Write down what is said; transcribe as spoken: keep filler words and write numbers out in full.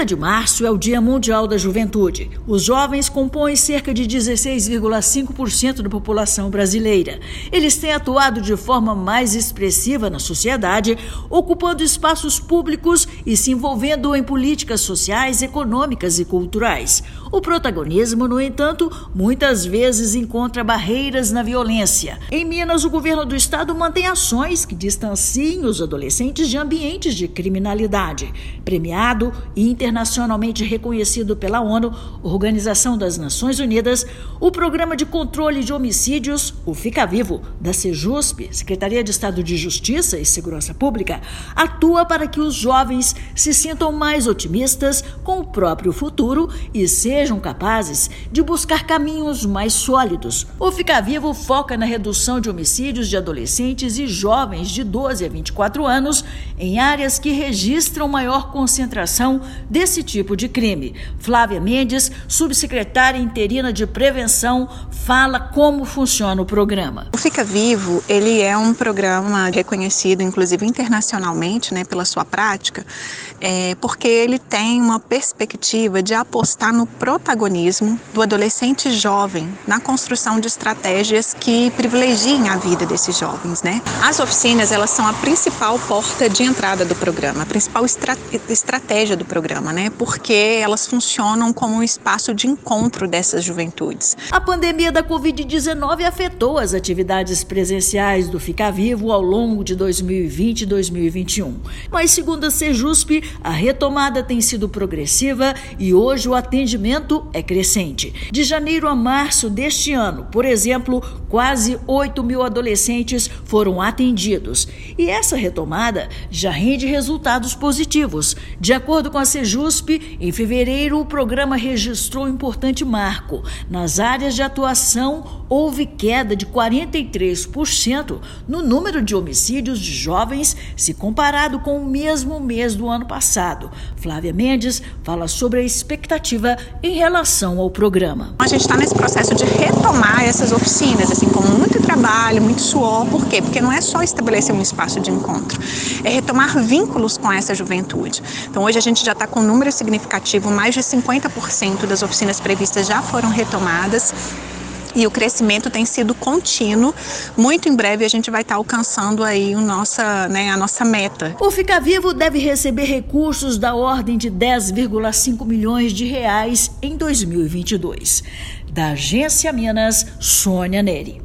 trinta de março é o Dia Mundial da Juventude. Os jovens compõem cerca de dezesseis vírgula cinco por cento da população brasileira. Eles têm atuado de forma mais expressiva na sociedade, ocupando espaços públicos e se envolvendo em políticas sociais, econômicas e culturais. O protagonismo, no entanto, muitas vezes encontra barreiras na violência. Em Minas, o governo do estado mantém ações que distanciem os adolescentes de ambientes de criminalidade. Premiado e internacionalmente reconhecido pela ONU, Organização das Nações Unidas, o Programa de Controle de Homicídios, o Fica Vivo, da Sejusp, Secretaria de Estado de Justiça e Segurança Pública, atua para que os jovens se sintam mais otimistas com o próprio futuro e sejam capazes de buscar caminhos mais sólidos. O Fica Vivo foca na redução de homicídios de adolescentes e jovens de doze a vinte e quatro anos em áreas que registram maior concentração desse tipo de crime. Flávia Mendes, subsecretária interina de Prevenção, fala como funciona o programa. O Fica Vivo, ele é um programa reconhecido, inclusive internacionalmente, né, pela sua prática, é, porque ele tem uma perspectiva de apostar no protagonismo do adolescente jovem na construção de estratégias que privilegiem a vida desses jovens, né? As oficinas, elas são a principal porta de entrada do programa, a principal estra- estratégia do programa, né? Porque elas funcionam como um espaço de encontro dessas juventudes. A pandemia da covid dezenove afetou as atividades presenciais do Fica Vivo ao longo de dois mil e vinte e dois mil e vinte e um. Mas, segundo a Sejusp, a retomada tem sido progressiva e hoje o atendimento é crescente. De janeiro a março deste ano, por exemplo, quase oito mil adolescentes foram atendidos. E essa retomada já rende resultados positivos. De acordo com a Sejusp, em fevereiro o programa registrou um importante marco. Nas áreas de atuação, houve queda de quarenta e três por cento no número de homicídios de jovens se comparado com o mesmo mês do ano passado. Flávia Mendes fala sobre a expectativa em relação ao programa. A gente está nesse processo de retomar essas oficinas, assim, com muito trabalho, muito suor. Por quê? Porque não é só estabelecer um espaço de encontro, é retomar vínculos com essa juventude. Então, hoje a gente já está com um número significativo, mais de cinquenta por cento das oficinas previstas já foram retomadas. E o crescimento tem sido contínuo. Muito em breve a gente vai estar alcançando aí o nossa, né, a nossa meta. O Fica Vivo deve receber recursos da ordem de dez vírgula cinco milhões de reais em dois mil e vinte e dois. Da Agência Minas, Sônia Neri.